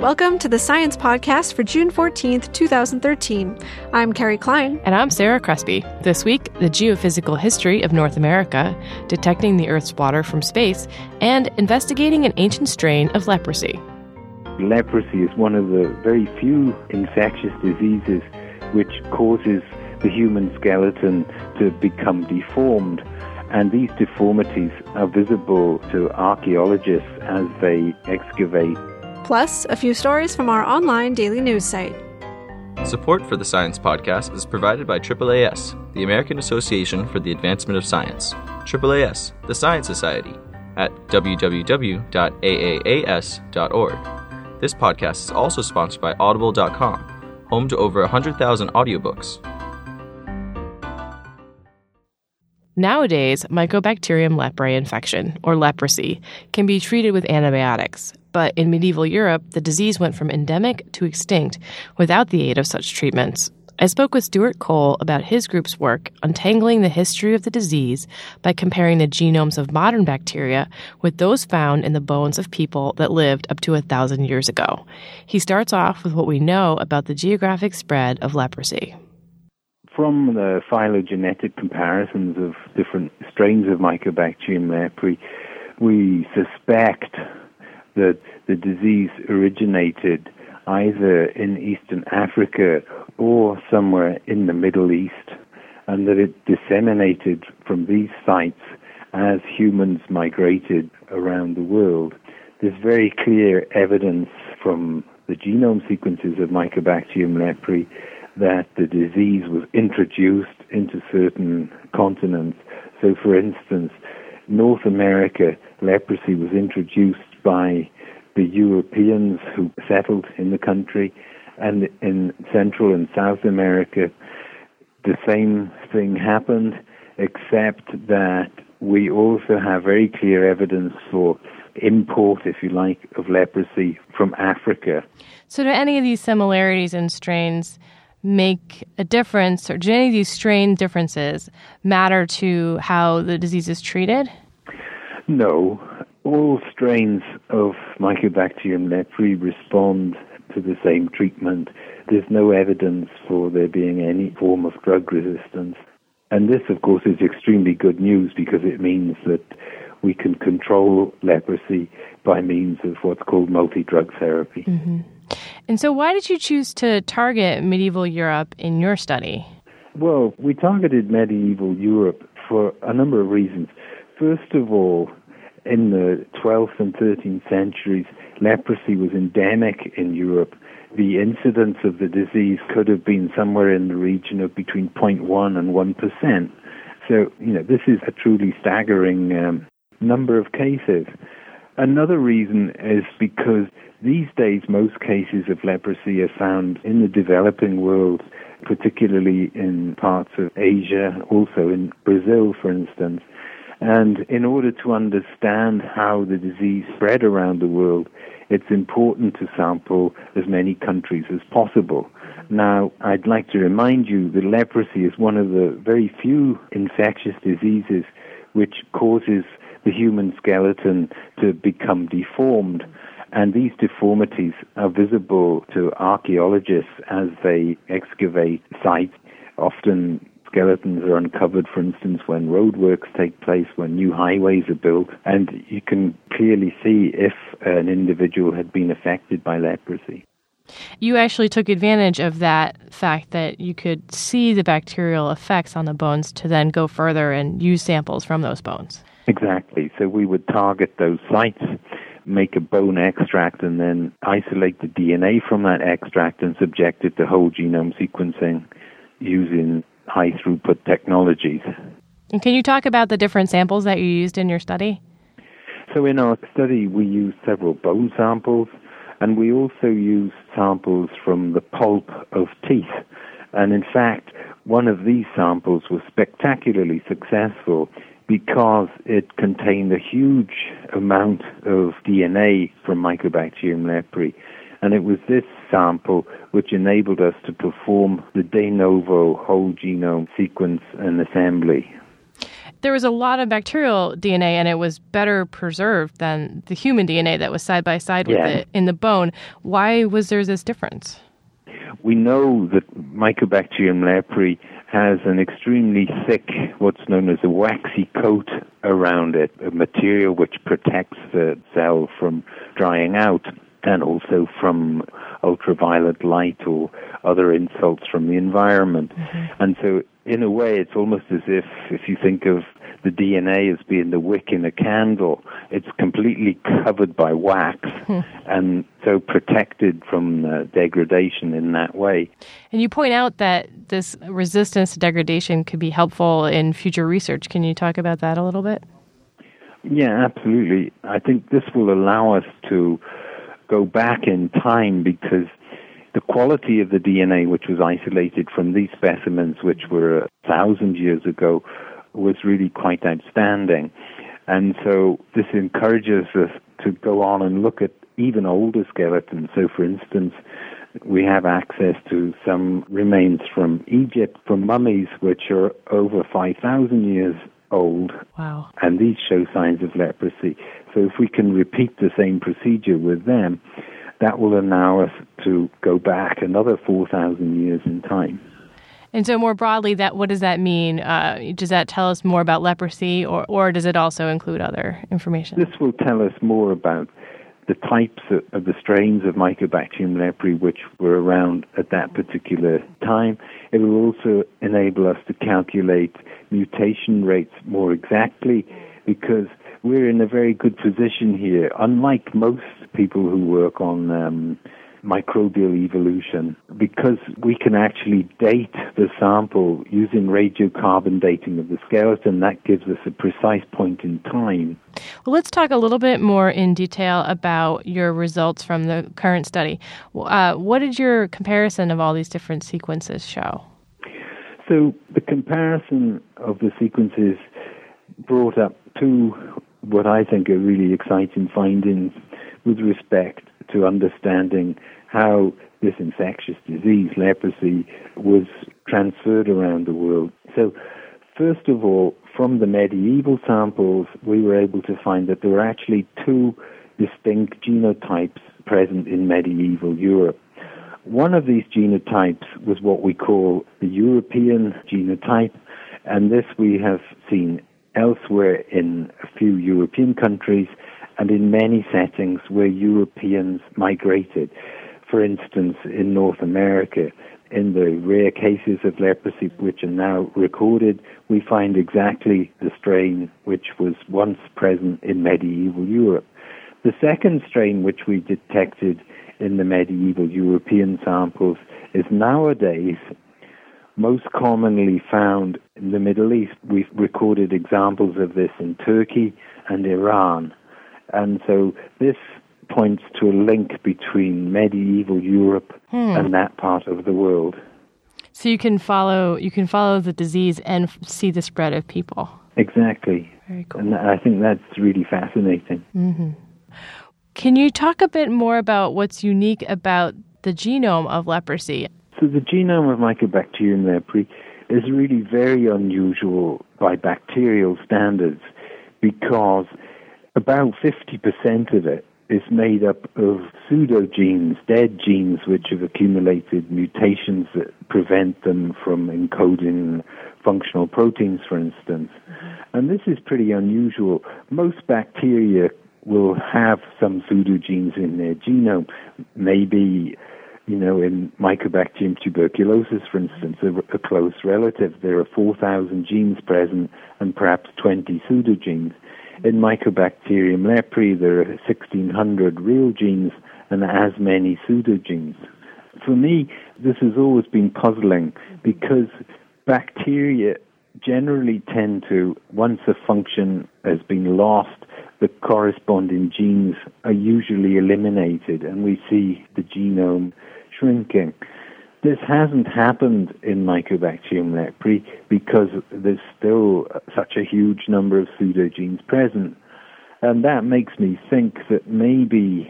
Welcome to the Science Podcast for June 14th, 2013. I'm Carrie Klein. And I'm Sarah Crespi. This week, the geophysical history of North America, detecting the Earth's water from space, and investigating an ancient strain of leprosy. Leprosy is one of the very few infectious diseases which causes the human skeleton to become deformed. And these deformities are visible to archaeologists as they excavate. Plus, a few stories from our online daily news site. Support for the Science Podcast is provided by AAAS, the American Association for the Advancement of Science. AAAS, the Science Society, at www.aaas.org. This podcast is also sponsored by Audible.com, home to over 100,000 audiobooks. Nowadays, Mycobacterium leprae infection, or leprosy, can be treated with antibiotics. But in medieval Europe, the disease went from endemic to extinct without the aid of such treatments. I spoke with Stuart Cole about his group's work untangling the history of the disease by comparing the genomes of modern bacteria with those found in the bones of people that lived up to 1,000 years ago. He starts off with what we know about the geographic spread of leprosy. From the phylogenetic comparisons of different strains of Mycobacterium leprae, we suspect that the disease originated either in Eastern Africa or somewhere in the Middle East, and that it disseminated from these sites as humans migrated around the world. There's very clear evidence from the genome sequences of Mycobacterium leprae that the disease was introduced into certain continents. So, for instance, North America, leprosy was introduced by the Europeans who settled in the country, and in Central and South America, the same thing happened, except that we also have very clear evidence for import, if you like, of leprosy from Africa. So do any of these similarities in strains make a difference, or do any of these strain differences matter to how the disease is treated? No. All strains of Mycobacterium leprae respond to the same treatment. There's no evidence for there being any form of drug resistance. And this, of course, is extremely good news because it means that we can control leprosy by means of what's called multi-drug therapy. Mm-hmm. And so why did you choose to target medieval Europe in your study? Well, we targeted medieval Europe for a number of reasons. First of all, in the 12th and 13th centuries, leprosy was endemic in Europe. The incidence of the disease could have been somewhere in the region of between 0.1 and 1%. So, this is a truly staggering number of cases. Another reason is because these days most cases of leprosy are found in the developing world, particularly in parts of Asia, also in Brazil, for instance. And in order to understand how the disease spread around the world, it's important to sample as many countries as possible. Now, I'd like to remind you that leprosy is one of the very few infectious diseases which causes the human skeleton to become deformed. And these deformities are visible to archaeologists as they excavate sites. Often skeletons are uncovered, for instance, when roadworks take place, when new highways are built, and you can clearly see if an individual had been affected by leprosy. You actually took advantage of that fact that you could see the bacterial effects on the bones to then go further and use samples from those bones. Exactly. So we would target those sites, make a bone extract, and then isolate the DNA from that extract and subject it to whole genome sequencing using high-throughput technologies. And can you talk about the different samples that you used in your study? So in our study, we used several bone samples, and we also used samples from the pulp of teeth. And in fact, one of these samples was spectacularly successful because it contained a huge amount of DNA from Mycobacterium leprae. And it was this sample which enabled us to perform the de novo whole genome sequence and assembly. there was a lot of bacterial DNA and it was better preserved than the human DNA that was side by side with it in the bone. Why was there this difference? We know that Mycobacterium leprae has an extremely thick, what's known as a waxy coat around it, a material which protects the cell from drying out and also from ultraviolet light or other insults from the environment. Mm-hmm. And so, in a way, it's almost as if you think of the DNA as being the wick in a candle, it's completely covered by wax and so protected from degradation in that way. And you point out that this resistance to degradation could be helpful in future research. Can you talk about that a little bit? Yeah, absolutely. I think this will allow us to go back in time because the quality of the DNA which was isolated from these specimens, which were 1,000 years ago, was really quite outstanding. And so this encourages us to go on and look at even older skeletons. So, for instance, we have access to some remains from Egypt, from mummies, which are over 5,000 years old. Wow. And these show signs of leprosy. So if we can repeat the same procedure with them, that will allow us to go back another 4,000 years in time. And so more broadly, what does that mean? Does that tell us more about leprosy, or does it also include other information? This will tell us more about the types of the strains of Mycobacterium leprae which were around at that particular time. It will also enable us to calculate mutation rates more exactly because we're in a very good position here. Unlike most people who work on microbial evolution, because we can actually date the sample using radiocarbon dating of the skeleton. That gives us a precise point in time. Well, let's talk a little bit more in detail about your results from the current study. What did your comparison of all these different sequences show? So the comparison of the sequences brought up two what I think are really exciting findings with respect to understanding how this infectious disease, leprosy, was transferred around the world. So, first of all, from the medieval samples, we were able to find that there were actually two distinct genotypes present in medieval Europe. One of these genotypes was what we call the European genotype, and this we have seen elsewhere in a few European countries and in many settings where Europeans migrated. For instance, in North America, in the rare cases of leprosy which are now recorded, we find exactly the strain which was once present in medieval Europe. The second strain which we detected in the medieval European samples is nowadays most commonly found in the Middle East. We've recorded examples of this in Turkey and Iran. And so this points to a link between medieval Europe and that part of the world. So you can follow the disease and see the spread of people. Exactly. Very cool. And I think that's really fascinating. Mm-hmm. Can you talk a bit more about what's unique about the genome of leprosy? So the genome of Mycobacterium leprae is really very unusual by bacterial standards because about 50% of it is made up of pseudogenes, dead genes which have accumulated mutations that prevent them from encoding functional proteins, for instance. And this is pretty unusual. Most bacteria will have some pseudogenes in their genome. Maybe, in Mycobacterium tuberculosis, for instance, a close relative, there are 4,000 genes present and perhaps 20 pseudogenes. In Mycobacterium leprae, there are 1,600 real genes and as many pseudogenes. For me, this has always been puzzling because bacteria generally tend to, once a function has been lost, the corresponding genes are usually eliminated and we see the genome shrinking. This hasn't happened in Mycobacterium leprae because there's still such a huge number of pseudogenes present. And that makes me think that maybe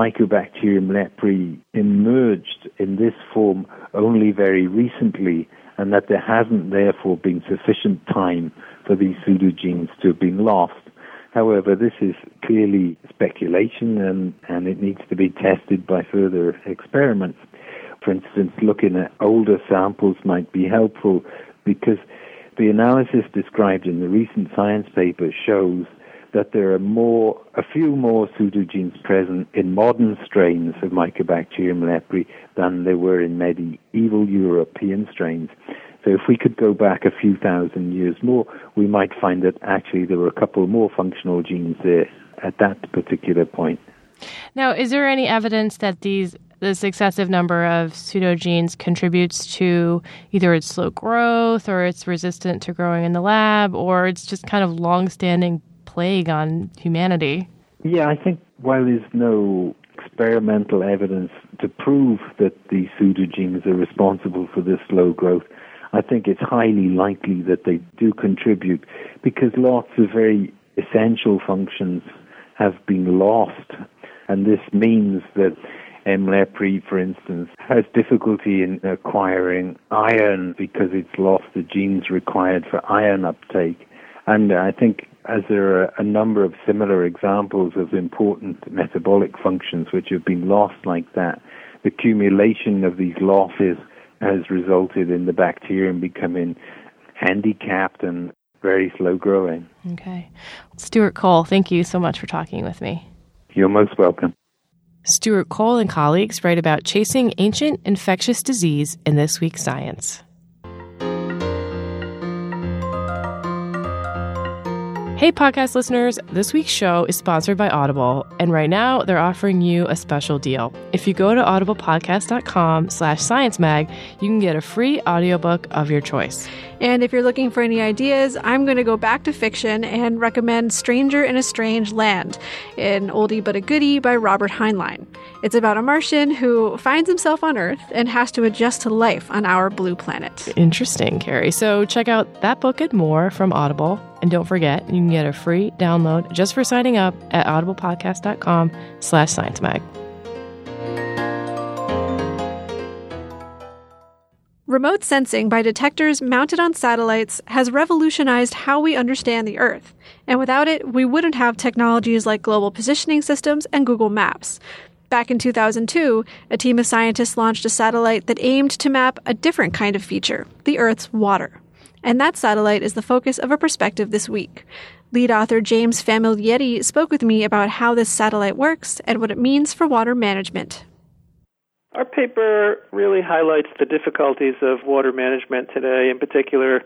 Mycobacterium leprae emerged in this form only very recently and that there hasn't therefore been sufficient time for these pseudogenes to have been lost. However, this is clearly speculation, and it needs to be tested by further experiments. For instance, looking at older samples might be helpful because the analysis described in the recent Science paper shows that there are a few more pseudogenes present in modern strains of Mycobacterium leprae than there were in medieval European strains. So if we could go back a few thousand years more, we might find that actually there were a couple more functional genes there at that particular point. Now, is there any evidence that this excessive number of pseudogenes contributes to either its slow growth or it's resistant to growing in the lab, or it's just kind of long-standing plague on humanity? Yeah, I think while there's no experimental evidence to prove that the pseudogenes are responsible for this slow growth, I think it's highly likely that they do contribute because lots of very essential functions have been lost. And this means that M. leprae, for instance, has difficulty in acquiring iron because it's lost the genes required for iron uptake. And I think as there are a number of similar examples of important metabolic functions which have been lost like that, the accumulation of these losses has resulted in the bacterium becoming handicapped and very slow growing. Okay. Stuart Cole, thank you so much for talking with me. You're most welcome. Stuart Cole and colleagues write about chasing ancient infectious disease in this week's Science. Hey, podcast listeners, this week's show is sponsored by Audible, and right now they're offering you a special deal. If you go to audiblepodcast.com/sciencemag, you can get a free audiobook of your choice. And if you're looking for any ideas, I'm going to go back to fiction and recommend Stranger in a Strange Land, an oldie but a goodie by Robert Heinlein. It's about a Martian who finds himself on Earth and has to adjust to life on our blue planet. Interesting, Carrie. So check out that book and more from Audible. And don't forget, you can get a free download just for signing up at audiblepodcast.com/sciencemag. Remote sensing by detectors mounted on satellites has revolutionized how we understand the Earth. And without it, we wouldn't have technologies like global positioning systems and Google Maps. Back in 2002, a team of scientists launched a satellite that aimed to map a different kind of feature, the Earth's water. And that satellite is the focus of a perspective this week. Lead author James Famiglietti spoke with me about how this satellite works and what it means for water management. Our paper really highlights the difficulties of water management today, in particular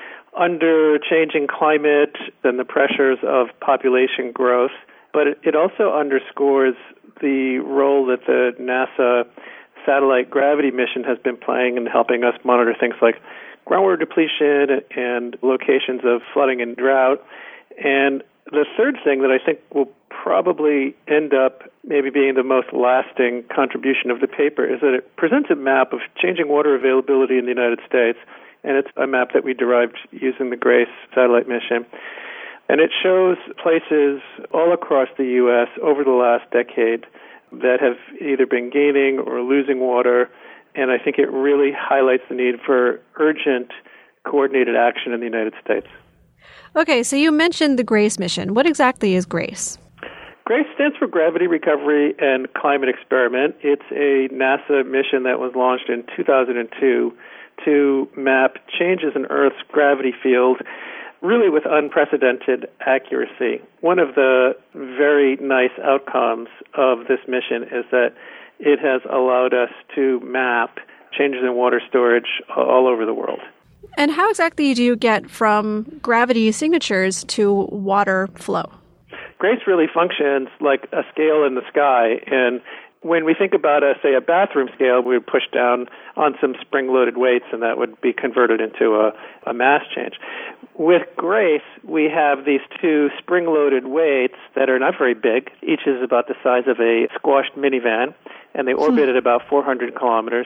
under changing climate and the pressures of population growth. But it also underscores the role that the NASA satellite gravity mission has been playing in helping us monitor things like groundwater depletion and locations of flooding and drought. And the third thing that I think will probably end up maybe being the most lasting contribution of the paper is that it presents a map of changing water availability in the United States, and it's a map that we derived using the GRACE satellite mission. And it shows places all across the U.S. over the last decade that have either been gaining or losing water, and I think it really highlights the need for urgent, coordinated action in the United States. Okay, so you mentioned the GRACE mission. What exactly is GRACE? GRACE stands for Gravity Recovery and Climate Experiment. It's a NASA mission that was launched in 2002 to map changes in Earth's gravity field, really with unprecedented accuracy. One of the very nice outcomes of this mission is that it has allowed us to map changes in water storage all over the world. And how exactly do you get from gravity signatures to water flow? GRACE really functions like a scale in the sky, and when we think about, say, a bathroom scale, we would push down on some spring-loaded weights, and that would be converted into a mass change. With GRACE, we have these two spring-loaded weights that are not very big. Each is about the size of a squashed minivan, and they orbit at about 400 kilometers.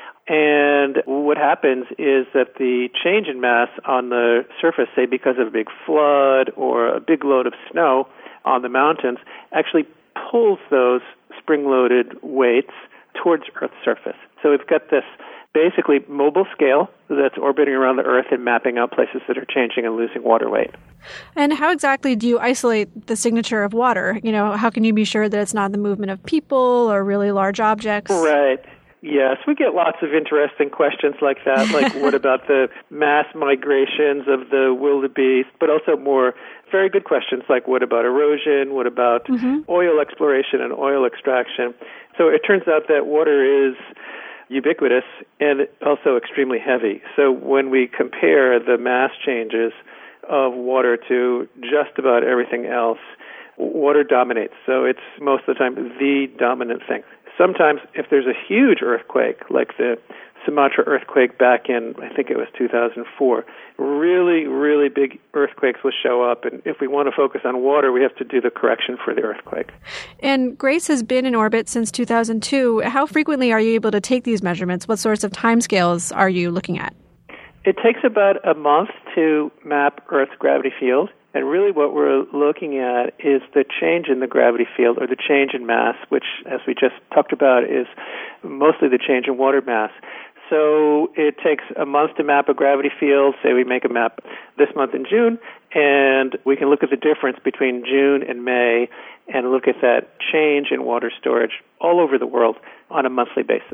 And what happens is that the change in mass on the surface, say because of a big flood or a big load of snow on the mountains, actually pulls those spring-loaded weights towards Earth's surface. So we've got this basically mobile scale that's orbiting around the Earth and mapping out places that are changing and losing water weight. And how exactly do you isolate the signature of water? How can you be sure that it's not the movement of people or really large objects? Right. Yes, we get lots of interesting questions like that, like what about the mass migrations of the wildebeest, but also more very good questions like what about erosion, what about oil exploration and oil extraction. So it turns out that water is ubiquitous and also extremely heavy. So when we compare the mass changes of water to just about everything else, water dominates. So it's most of the time the dominant thing. Sometimes if there's a huge earthquake, like the Sumatra earthquake back in, I think it was 2004, really, really big earthquakes will show up. And if we want to focus on water, we have to do the correction for the earthquake. And GRACE has been in orbit since 2002. How frequently are you able to take these measurements? What sorts of timescales are you looking at? It takes about a month to map Earth's gravity field. And really what we're looking at is the change in the gravity field or the change in mass, which, as we just talked about, is mostly the change in water mass. So it takes a month to map a gravity field. Say we make a map this month in June, and we can look at the difference between June and May and look at that change in water storage all over the world on a monthly basis.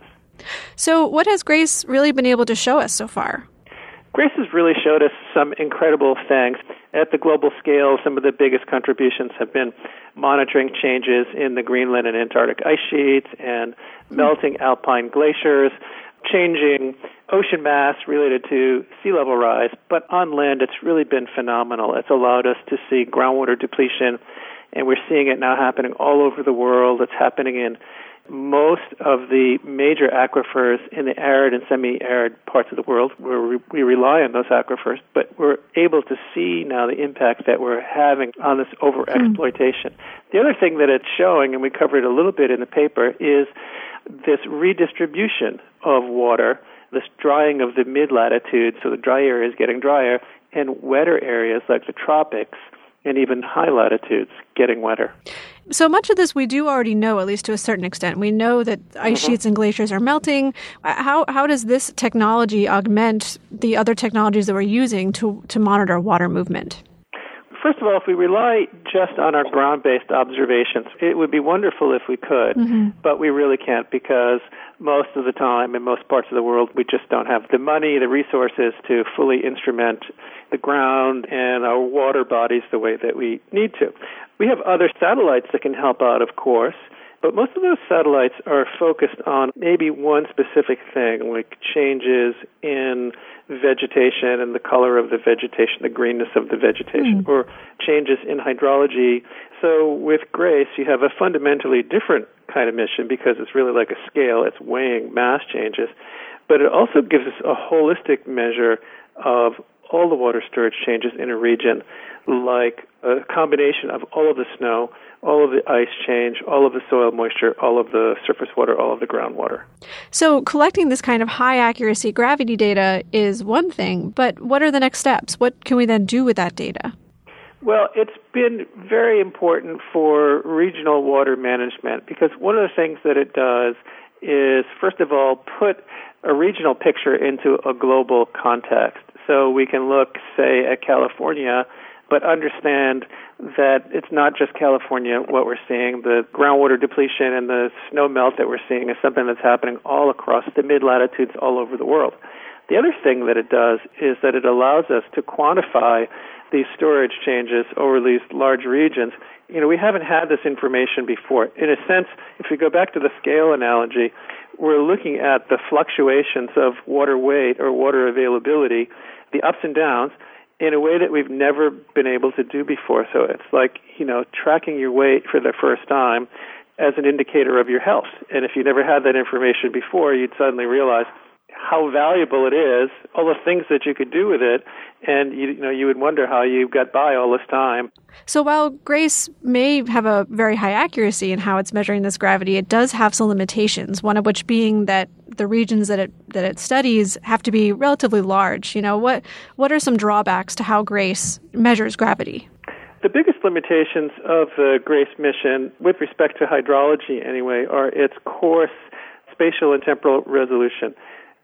So what has GRACE really been able to show us so far? GRACE has really showed us some incredible things. At the global scale, some of the biggest contributions have been monitoring changes in the Greenland and Antarctic ice sheets and melting alpine glaciers, changing ocean mass related to sea level rise. But on land, it's really been phenomenal. It's allowed us to see groundwater depletion, and we're seeing it now happening all over the world. It's happening in most of the major aquifers in the arid and semi-arid parts of the world where we rely on those aquifers, but we're able to see now the impact that we're having on this overexploitation. The other thing that it's showing, and we covered a little bit in the paper, is this redistribution of water, this drying of the mid-latitude, so the dry area is getting drier, and wetter areas like the tropics and even high latitudes getting wetter. So much of this we do already know, at least to a certain extent. We know that ice sheets and glaciers are melting. How does this technology augment the other technologies that we're using to monitor water movement? First of all, if we rely just on our ground-based observations, it would be wonderful if we could, but we really can't because most of the time in most parts of the world we just don't have the money, the resources to fully instrument the ground and our water bodies the way that we need to. We have other satellites that can help out, of course, but most of those satellites are focused on maybe one specific thing, like changes in vegetation and the color of the vegetation, the greenness of the vegetation, or changes in hydrology. So with GRACE, you have a fundamentally different kind of mission because it's really like a scale. It's weighing mass changes. But it also gives us a holistic measure of all the water storage changes in a region, like a combination of all of the snow, all of the ice change, all of the soil moisture, all of the surface water, all of the groundwater. So collecting this kind of high accuracy gravity data is one thing, but what are the next steps? What can we then do with that data? Well, it's been very important for regional water management because one of the things that it does is, first of all, put a regional picture into a global context. So we can look, say, at California, but understand that it's not just California what we're seeing. The groundwater depletion and the snow melt that we're seeing is something that's happening all across the mid-latitudes all over the world. The other thing that it does is that it allows us to quantify these storage changes over these large regions. You know, we haven't had this information before. In a sense, if we go back to the scale analogy, we're looking at the fluctuations of water weight or water availability, the ups and downs, in a way that we've never been able to do before. So it's like, tracking your weight for the first time as an indicator of your health. And if you never had that information before, you'd suddenly realize how valuable it is, all the things that you could do with it, and you would wonder how you got by all this time. So while GRACE may have a very high accuracy in how it's measuring this gravity, it does have some limitations, one of which being that the regions that it studies have to be relatively large. What are some drawbacks to how GRACE measures gravity? The biggest limitations of the GRACE mission, with respect to hydrology anyway, are its coarse spatial and temporal resolution.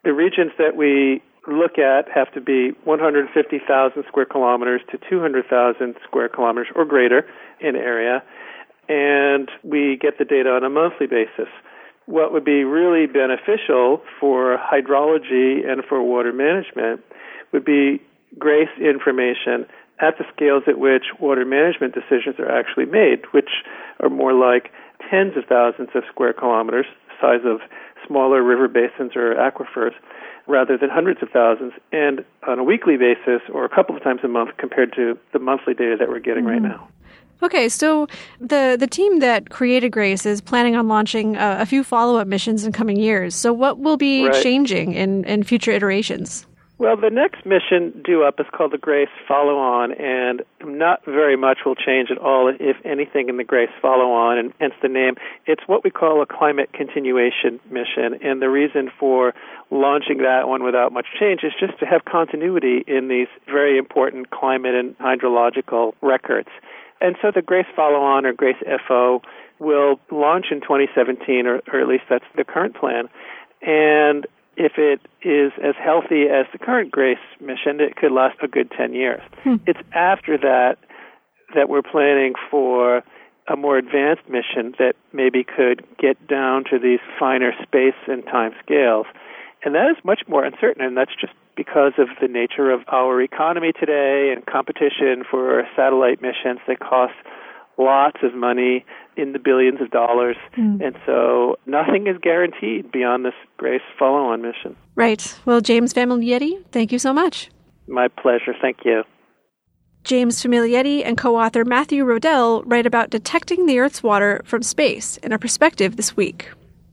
The regions that we look at have to be 150,000 square kilometers to 200,000 square kilometers or greater in area, and we get the data on a monthly basis. What would be really beneficial for hydrology and for water management would be GRACE information at the scales at which water management decisions are actually made, which are more like tens of thousands of square kilometers, the size of smaller river basins or aquifers, rather than hundreds of thousands, and on a weekly basis or a couple of times a month compared to the monthly data that we're getting right now. Okay, so the team that created GRACE is planning on launching a few follow-up missions in coming years. So what will be changing in future iterations? Well, the next mission due up is called the GRACE Follow-On, and not very much will change at all, if anything, in the GRACE Follow-On, and hence the name. It's what we call a climate continuation mission, and the reason for launching that one without much change is just to have continuity in these very important climate and hydrological records. And so the GRACE Follow-On, or GRACE FO, will launch in 2017, or at least that's the current plan. And if it is as healthy as the current GRACE mission, it could last a good 10 years. It's after that we're planning for a more advanced mission that maybe could get down to these finer space and time scales. And that is much more uncertain, and that's just because of the nature of our economy today and competition for satellite missions that cost lots of money in the billions of dollars. And so nothing is guaranteed beyond this GRACE follow-on mission. Right. Well, James Famiglietti, thank you so much. My pleasure. Thank you. James Famiglietti and co-author Matthew Rodell write about detecting the Earth's water from space in A Perspective this week.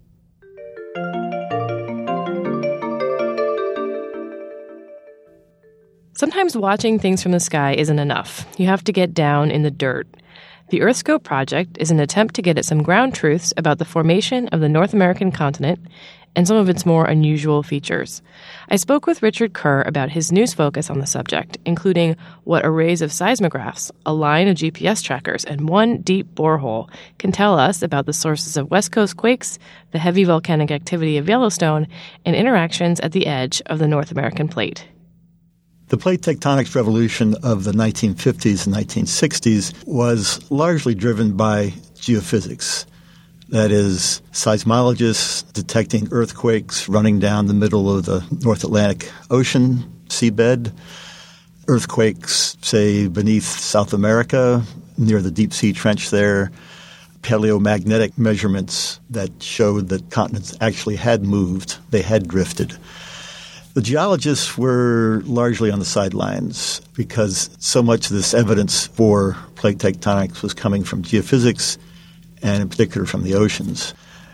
Sometimes watching things from the sky isn't enough. You have to get down in the dirt. The EarthScope project is an attempt to get at some ground truths about the formation of the North American continent and some of its more unusual features. I spoke with Richard Kerr about his news focus on the subject, including what arrays of seismographs, a line of GPS trackers, and one deep borehole can tell us about the sources of West Coast quakes, the heavy volcanic activity of Yellowstone, and interactions at the edge of the North American plate. The plate tectonics revolution of the 1950s and 1960s was largely driven by geophysics. That is, seismologists detecting earthquakes running down the middle of the North Atlantic Ocean seabed, earthquakes, say, beneath South America, near the deep sea trench there, paleomagnetic measurements that showed that continents actually had moved, they had drifted. The geologists were largely on the sidelines because so much of this evidence for plate tectonics was coming from geophysics and in particular from the oceans.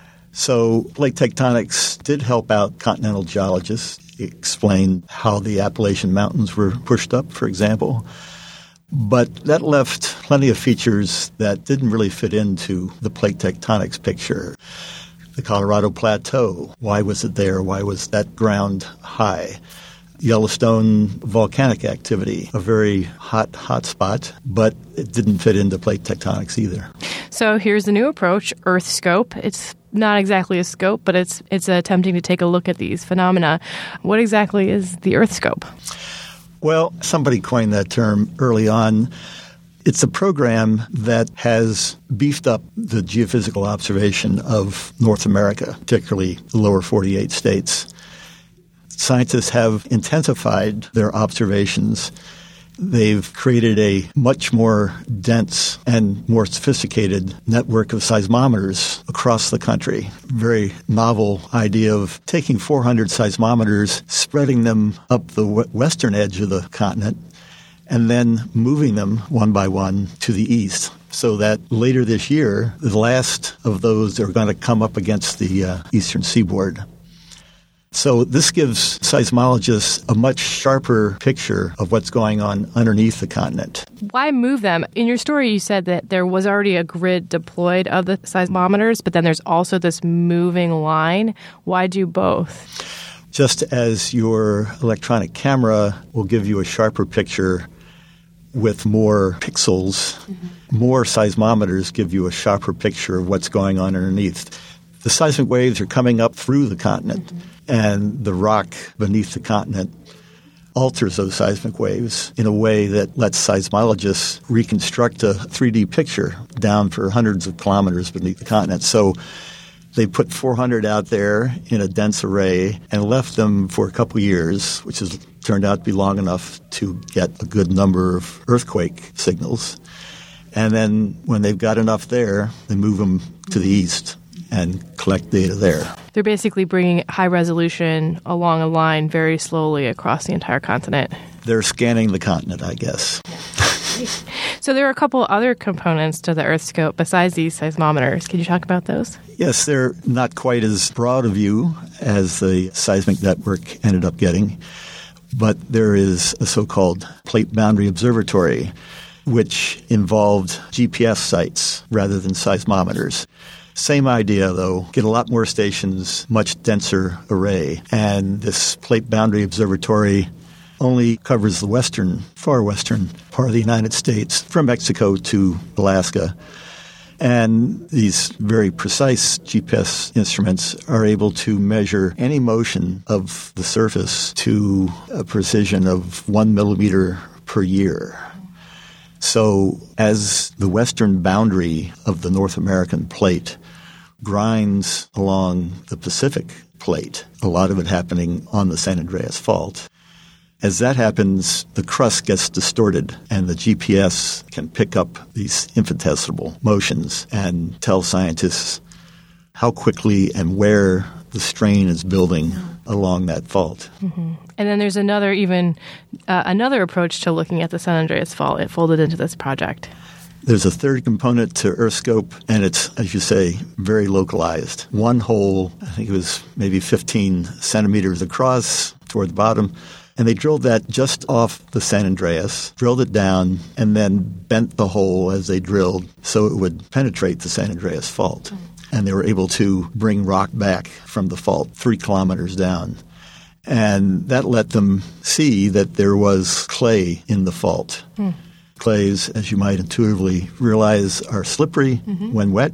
So plate tectonics did help out continental geologists. It explained how the Appalachian Mountains were pushed up, for example. But that left plenty of features that didn't really fit into the plate tectonics picture. The Colorado Plateau, why was it there? Why was that ground high? Yellowstone volcanic activity, a very hot spot, but it didn't fit into plate tectonics either. So here's the new approach, EarthScope. It's not exactly a scope, but it's attempting to take a look at these phenomena. What exactly is the EarthScope? Well, somebody coined that term early on. It's a program that has beefed up the geophysical observation of North America, particularly the lower 48 states. Scientists have intensified their observations. They've created a much more dense and more sophisticated network of seismometers across the country. Very novel idea of taking 400 seismometers, spreading them up the western edge of the continent, and then moving them one by one to the east, so that later this year, the last of those are going to come up against the eastern seaboard. So this gives seismologists a much sharper picture of what's going on underneath the continent. Why move them? In your story, you said that there was already a grid deployed of the seismometers, but then there's also this moving line. Why do both? Just as your electronic camera will give you a sharper picture with more pixels, more seismometers give you a sharper picture of what's going on underneath. The seismic waves are coming up through the continent, and the rock beneath the continent alters those seismic waves in a way that lets seismologists reconstruct a 3D picture down for hundreds of kilometers beneath the continent. So they put 400 out there in a dense array and left them for a couple years, which has turned out to be long enough to get a good number of earthquake signals. And then when they've got enough there, they move them to the east and collect data there. They're basically bringing high resolution along a line very slowly across the entire continent. They're scanning the continent, I guess. So there are a couple other components to the EarthScope besides these seismometers. Can you talk about those? Yes, they're not quite as broad a view as the seismic network ended up getting, but there is a so-called plate boundary observatory, which involved GPS sites rather than seismometers. Same idea, though. Get a lot more stations, much denser array. And this plate boundary observatory only covers the far western part of the United States, from Mexico to Alaska. And these very precise GPS instruments are able to measure any motion of the surface to a precision of 1 millimeter per year. So as the western boundary of the North American plate grinds along the Pacific plate, a lot of it happening on the San Andreas Fault, as that happens, the crust gets distorted, and the GPS can pick up these infinitesimal motions and tell scientists how quickly and where the strain is building along that fault. Mm-hmm. And then there's another approach to looking at the San Andreas Fault. It folded into this project. There's a third component to EarthScope, and it's, as you say, very localized. One hole, I think it was maybe 15 centimeters across toward the bottom, and they drilled that just off the San Andreas, drilled it down, and then bent the hole as they drilled so it would penetrate the San Andreas Fault. And they were able to bring rock back from the fault 3 kilometers down. And that let them see that there was clay in the fault. Clays, as you might intuitively realize, are slippery when wet.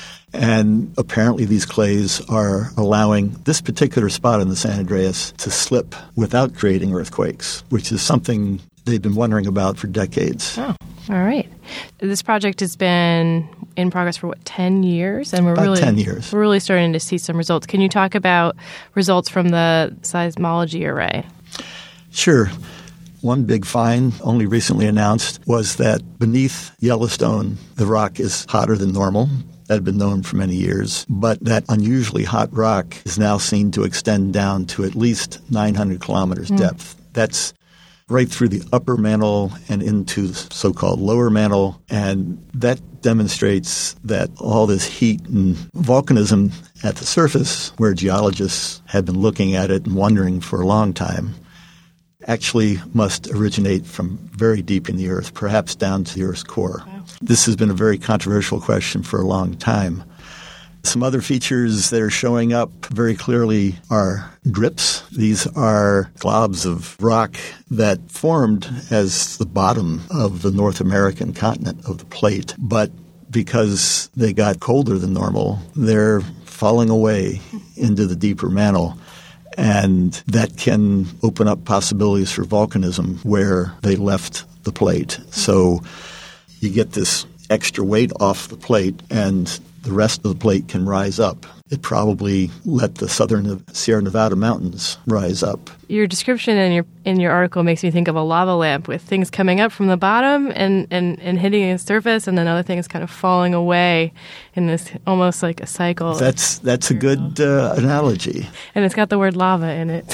And apparently these clays are allowing this particular spot in the San Andreas to slip without creating earthquakes, which is something they've been wondering about for decades. Oh, all right. This project has been in progress for, 10 years? And About 10 years. We're really starting to see some results. Can you talk about results from the seismology array? Sure. One big find, only recently announced, was that beneath Yellowstone, the rock is hotter than normal. That had been known for many years. But that unusually hot rock is now seen to extend down to at least 900 kilometers depth. That's right through the upper mantle and into the so-called lower mantle. And that demonstrates that all this heat and volcanism at the surface, where geologists have been looking at it and wondering for a long time, actually must originate from very deep in the earth, perhaps down to the Earth's core. Wow. This has been a very controversial question for a long time. Some other features that are showing up very clearly are drips. These are globs of rock that formed as the bottom of the North American continent of the plate, but because they got colder than normal, they're falling away into the deeper mantle. And that can open up possibilities for volcanism where they left the plate. So you get this extra weight off the plate, and the rest of the plate can rise up. It probably let the southern Sierra Nevada mountains rise up. Your description in your article makes me think of a lava lamp with things coming up from the bottom and hitting the surface, and then other things kind of falling away in this almost like a cycle. That's a good analogy. And it's got the word lava in it.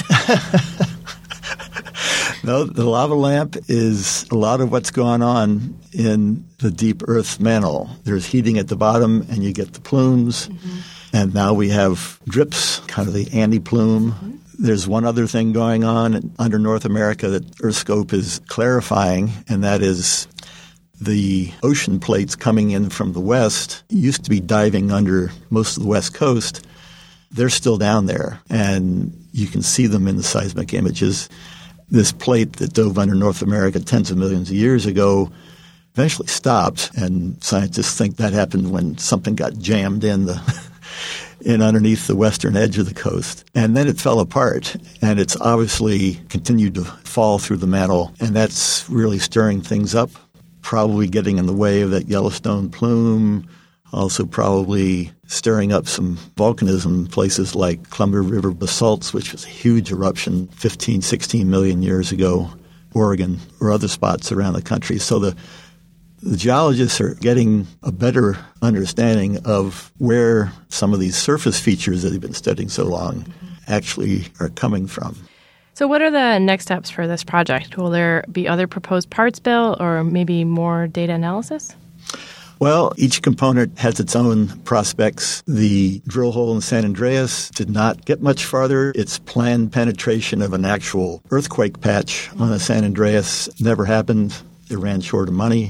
No, the lava lamp is a lot of what's going on in the deep earth mantle. There's heating at the bottom, and you get the plumes. And now we have drips, kind of the antiplume. There's one other thing going on under North America that EarthScope is clarifying, and that is the ocean plates coming in from the west used to be diving under most of the west coast. They're still down there, and you can see them in the seismic images. This plate that dove under North America tens of millions of years ago eventually stopped, and scientists think that happened when something got jammed in in underneath the western edge of the coast. And then it fell apart, and it's obviously continued to fall through the mantle, and that's really stirring things up, probably getting in the way of that Yellowstone plume, also probably stirring up some volcanism, places like Columbia River basalts, which was a huge eruption 15, 16 million years ago, Oregon, or other spots around the country. So the geologists are getting a better understanding of where some of these surface features that they've been studying so long actually are coming from. So what are the next steps for this project? Will there be other proposed parts built or maybe more data analysis? Well, each component has its own prospects. The drill hole in San Andreas did not get much farther. Its planned penetration of an actual earthquake patch on the San Andreas never happened. It ran short of money.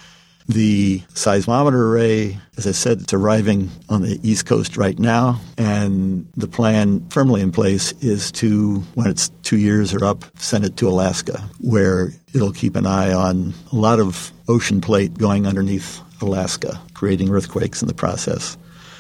The seismometer array, as I said, it's arriving on the East Coast right now, and the plan firmly in place is to, when it's 2 years are up, send it to Alaska, where it'll keep an eye on a lot of ocean plate going underneath Alaska, creating earthquakes in the process.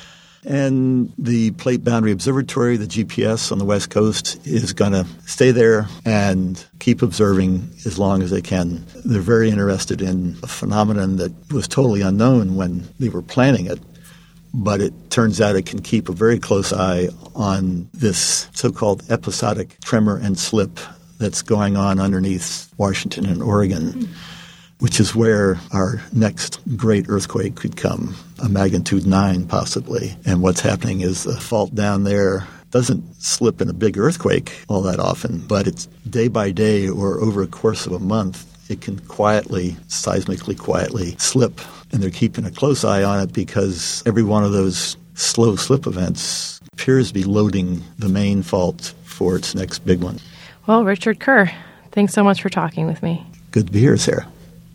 And the Plate Boundary Observatory, the GPS on the West Coast, is going to stay there and keep observing as long as they can. They're very interested in a phenomenon that was totally unknown when they were planning it, but it turns out it can keep a very close eye on this so-called episodic tremor and slip that's going on underneath Washington and Oregon, which is where our next great earthquake could come, a magnitude 9 possibly. And what's happening is the fault down there doesn't slip in a big earthquake all that often, but it's day by day or over a course of a month, it can quietly, seismically quietly slip. And they're keeping a close eye on it because every one of those slow slip events appears to be loading the main fault for its next big one. Well, Richard Kerr, thanks so much for talking with me. Good to be here, Sarah.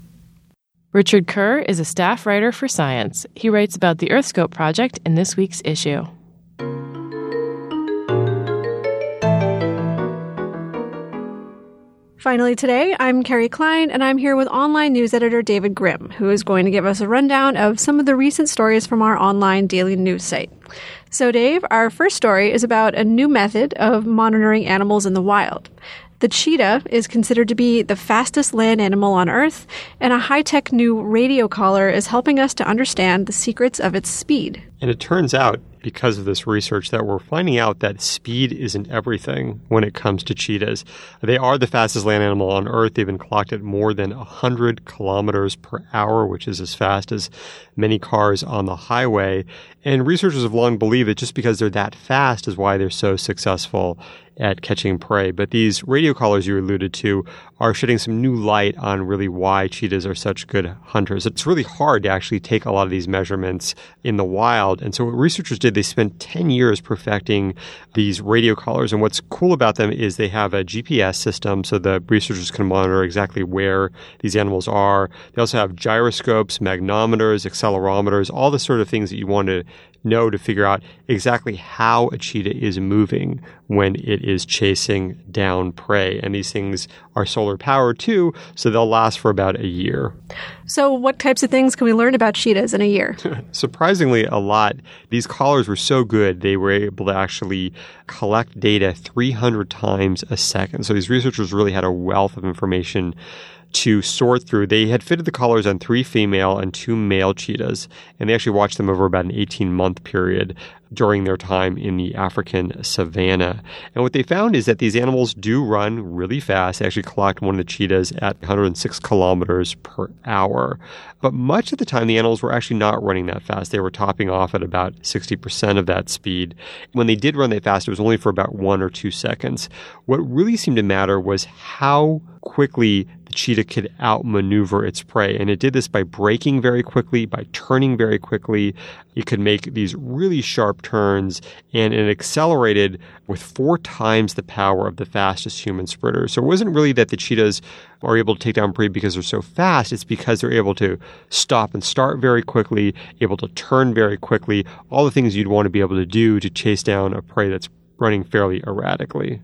Richard Kerr is a staff writer for Science. He writes about the EarthScope project in this week's issue. Finally today, I'm Carrie Klein, and I'm here with online news editor David Grimm, who is going to give us a rundown of some of the recent stories from our online daily news site. So Dave, our first story is about a new method of monitoring animals in the wild. The cheetah is considered to be the fastest land animal on Earth, and a high-tech new radio collar is helping us to understand the secrets of its speed. And it turns out, because of this research, that we're finding out that speed isn't everything when it comes to cheetahs. They are the fastest land animal on Earth. They've been clocked at more than 100 kilometers per hour, which is as fast as many cars on the highway. And researchers have long believed that just because they're that fast is why they're so successful at catching prey. But these radio collars you alluded to are shedding some new light on really why cheetahs are such good hunters. It's really hard to actually take a lot of these measurements in the wild. And so what researchers did, they spent 10 years perfecting these radio collars. And what's cool about them is they have a GPS system, so the researchers can monitor exactly where these animals are. They also have gyroscopes, magnometers, accelerometers, all the sort of things that you want to know to figure out exactly how a cheetah is moving when it is chasing down prey. And these things are solar powered too, so they'll last for about a year. So what types of things can we learn about cheetahs in a year? Surprisingly, a lot. These collars were so good, they were able to actually collect data 300 times a second. So these researchers really had a wealth of information to sort through. They had fitted the collars on 3 female and 2 male cheetahs, and they actually watched them over about an 18-month period during their time in the African savanna. And what they found is that these animals do run really fast. They actually clocked one of the cheetahs at 106 kilometers per hour. But much of the time, the animals were actually not running that fast. They were topping off at about 60% of that speed. When they did run that fast, it was only for about 1 or 2 seconds. What really seemed to matter was how quickly the cheetah could outmaneuver its prey. And it did this by braking very quickly, by turning very quickly. It could make these really sharp turns, and it accelerated with 4 times the power of the fastest human sprinter. So it wasn't really that the cheetahs are able to take down prey because they're so fast. It's because they're able to stop and start very quickly, able to turn very quickly, all the things you'd want to be able to do to chase down a prey that's running fairly erratically.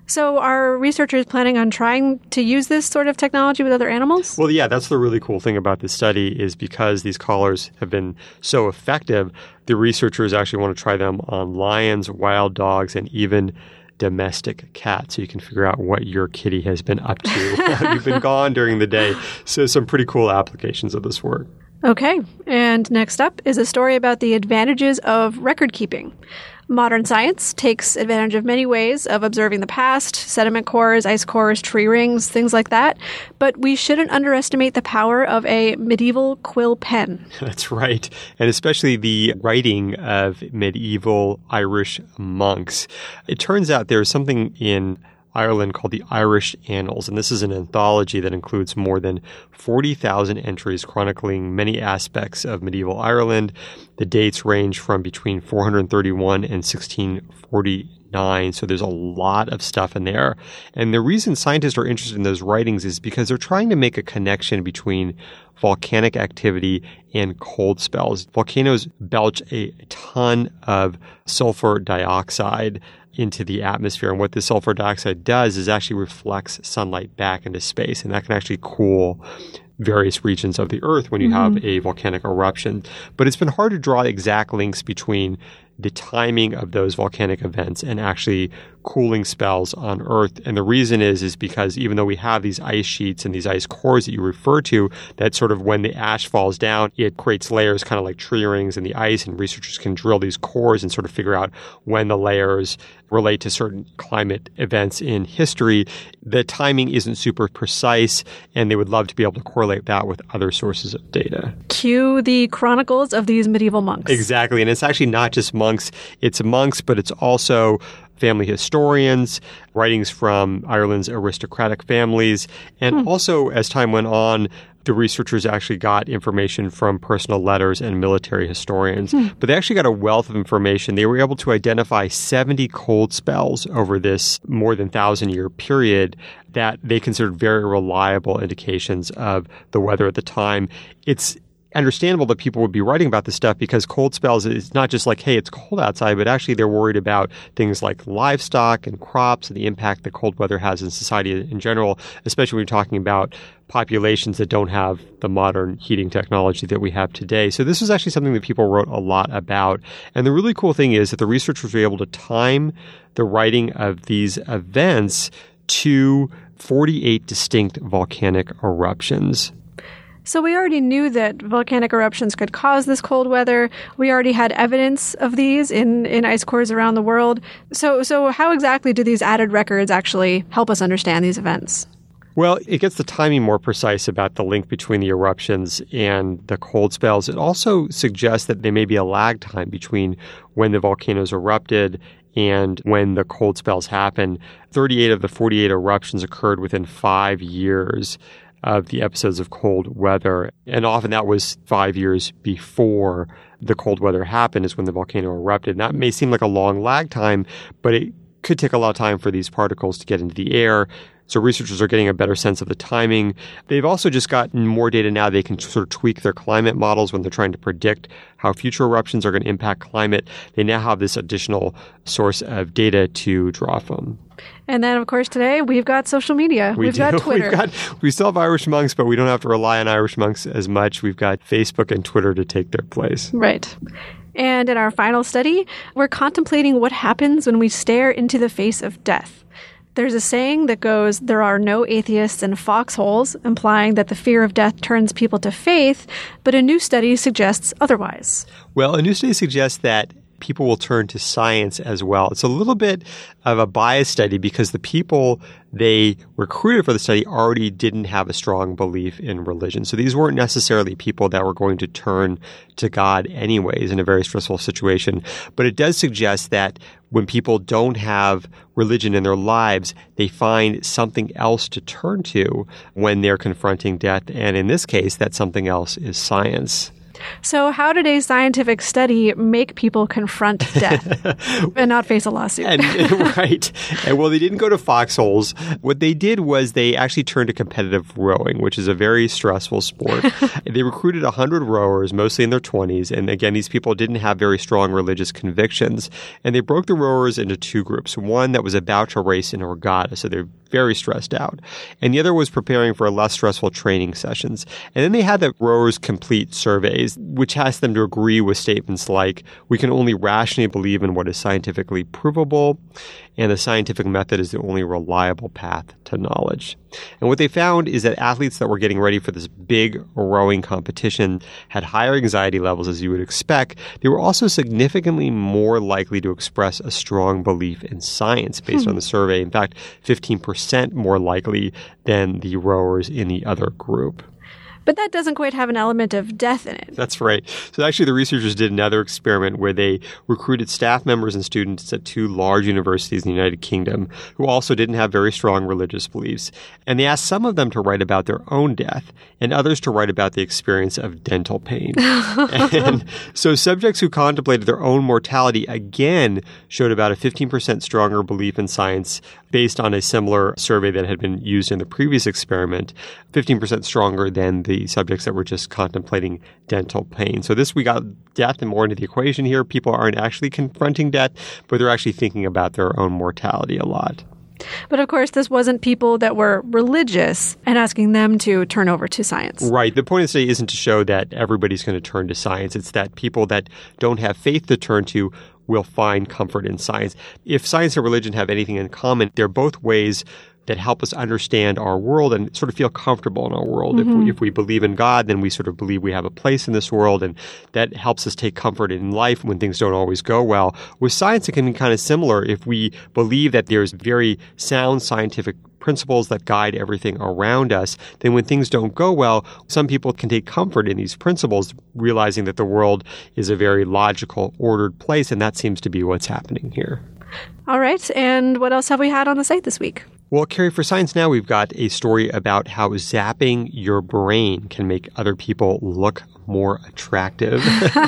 So are researchers planning on trying to use this sort of technology with other animals? Well, yeah, that's the really cool thing about this study is because these collars have been so effective, the researchers actually want to try them on lions, wild dogs, and even domestic cats. So you can figure out what your kitty has been up to while you've been gone during the day. So some pretty cool applications of this work. Okay, and next up is a story about the advantages of record keeping. Modern science takes advantage of many ways of observing the past, sediment cores, ice cores, tree rings, things like that. But we shouldn't underestimate the power of a medieval quill pen. That's right. And especially the writing of medieval Irish monks. It turns out there's something in Ireland called the Irish Annals, and this is an anthology that includes more than 40,000 entries chronicling many aspects of medieval Ireland. The dates range from between 431 and 1649, so there's a lot of stuff in there. And the reason scientists are interested in those writings is because they're trying to make a connection between volcanic activity and cold spells. Volcanoes belch a ton of sulfur dioxide into the atmosphere. And what the sulfur dioxide does is actually reflects sunlight back into space. And that can actually cool various regions of the Earth when you have a volcanic eruption. But it's been hard to draw exact links between the timing of those volcanic events and actually cooling spells on Earth. And the reason is because even though we have these ice sheets and these ice cores that you refer to, that sort of when the ash falls down, it creates layers kind of like tree rings in the ice, and researchers can drill these cores and sort of figure out when the layers relate to certain climate events in history. The timing isn't super precise, and they would love to be able to correlate that with other sources of data. Cue the chronicles of these medieval monks. Exactly. And it's actually not just monks. It's monks, but it's also family historians, writings from Ireland's aristocratic families. And also, as time went on, the researchers actually got information from personal letters and military historians. But they actually got a wealth of information. They were able to identify 70 cold spells over this more than 1,000-year period that they considered very reliable indications of the weather at the time. It's understandable that people would be writing about this stuff because cold spells is not just like, hey, it's cold outside, but actually they're worried about things like livestock and crops and the impact that cold weather has in society in general, especially when you're talking about populations that don't have the modern heating technology that we have today. So this was actually something that people wrote a lot about. And the really cool thing is that the researchers were able to time the writing of these events to 48 distinct volcanic eruptions. So we already knew that volcanic eruptions could cause this cold weather. We already had evidence of these in ice cores around the world. So how exactly do these added records actually help us understand these events? Well, it gets the timing more precise about the link between the eruptions and the cold spells. It also suggests that there may be a lag time between when the volcanoes erupted and when the cold spells happened. 38 of the 48 eruptions occurred within 5 years of the episodes of cold weather. And often that was 5 years before the cold weather happened is when the volcano erupted. And that may seem like a long lag time, but it could take a lot of time for these particles to get into the air. So researchers are getting a better sense of the timing. They've also just gotten more data now. They can sort of tweak their climate models when they're trying to predict how future eruptions are going to impact climate. They now have this additional source of data to draw from. And then, of course, today we've got social media. We've got Twitter. We still have Irish monks, but we don't have to rely on Irish monks as much. We've got Facebook and Twitter to take their place. Right. And in our final study, we're contemplating what happens when we stare into the face of death. There's a saying that goes, there are no atheists in foxholes, implying that the fear of death turns people to faith, but a new study suggests otherwise. Well, a new study suggests that people will turn to science as well. It's a little bit of a biased study because the people they recruited for the study already didn't have a strong belief in religion. So these weren't necessarily people that were going to turn to God anyways in a very stressful situation. But it does suggest that when people don't have religion in their lives, they find something else to turn to when they're confronting death. And in this case, that something else is science. So how did a scientific study make people confront death and not face a lawsuit? Right. And well, they didn't go to foxholes. What they did was they actually turned to competitive rowing, which is a very stressful sport. They recruited 100 rowers, mostly in their 20s. And again, these people didn't have very strong religious convictions. And they broke the rowers into two groups. One that was about to race in a regatta, so they're very stressed out. And the other was preparing for less stressful training sessions. And then they had the rowers complete surveys, which asked them to agree with statements like, we can only rationally believe in what is scientifically provable, and the scientific method is the only reliable path to knowledge. And what they found is that athletes that were getting ready for this big rowing competition had higher anxiety levels, as you would expect. They were also significantly more likely to express a strong belief in science based on the survey. In fact, 15% more likely than the rowers in the other group. But that doesn't quite have an element of death in it. That's right. So actually the researchers did another experiment where they recruited staff members and students at two large universities in the United Kingdom who also didn't have very strong religious beliefs. And they asked some of them to write about their own death and others to write about the experience of dental pain. And so subjects who contemplated their own mortality again showed about a 15% stronger belief in science based on a similar survey that had been used in the previous experiment, 15% stronger than the subjects that were just contemplating dental pain. So we got death and more into the equation here. People aren't actually confronting death, but they're actually thinking about their own mortality a lot. But of course, this wasn't people that were religious and asking them to turn over to science. Right. The point of the study isn't to show that everybody's going to turn to science. It's that people that don't have faith to turn to will find comfort in science. If science and religion have anything in common, they're both ways that help us understand our world and sort of feel comfortable in our world. Mm-hmm. If we believe in God, then we sort of believe we have a place in this world, and that helps us take comfort in life when things don't always go well. With science, it can be kind of similar. If we believe that there's very sound scientific principles that guide everything around us, then when things don't go well, some people can take comfort in these principles, realizing that the world is a very logical, ordered place, and that seems to be what's happening here. All right, and what else have we had on the site this week? Well, Carrie, for Science Now, we've got a story about how zapping your brain can make other people look more attractive.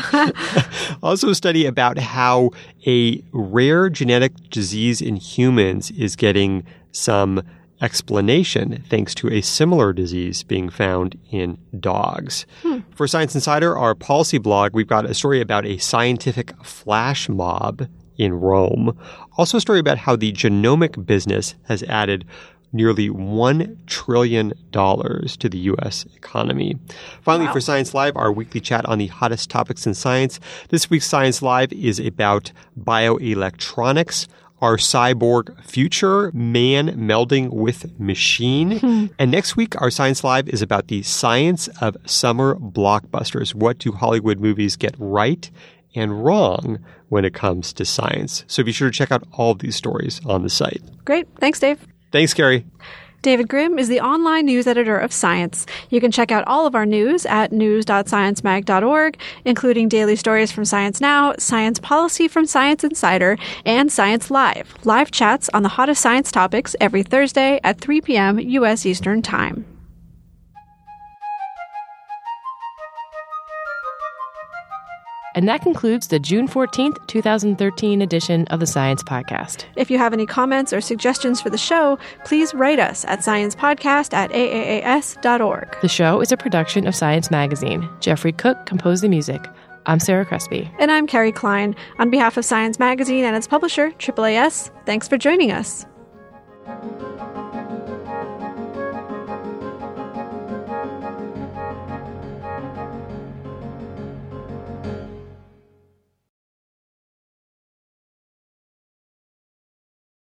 Also a study about how a rare genetic disease in humans is getting some explanation thanks to a similar disease being found in dogs. For Science Insider, our policy blog, we've got a story about a scientific flash mob in Rome. Also a story about how the genomic business has added nearly $1 trillion to the U.S. economy. Finally, For Science Live, our weekly chat on the hottest topics in science. This week's Science Live is about bioelectronics, our cyborg future, man melding with machine. And next week, our Science Live is about the science of summer blockbusters. What do Hollywood movies get right and wrong when it comes to science? So be sure to check out all of these stories on the site. Great. Thanks, Dave. Thanks, Carrie. David Grimm is the online news editor of Science. You can check out all of our news at news.sciencemag.org, including daily stories from Science Now, science policy from Science Insider, and Science Live, live chats on the hottest science topics every Thursday at 3 p.m. U.S. Eastern Time. And that concludes the June 14th, 2013 edition of the Science Podcast. If you have any comments or suggestions for the show, please write us at sciencepodcast@aaas.org. The show is a production of Science Magazine. Jeffrey Cook composed the music. I'm Sarah Crespi. And I'm Carrie Klein. On behalf of Science Magazine and its publisher, AAAS, thanks for joining us.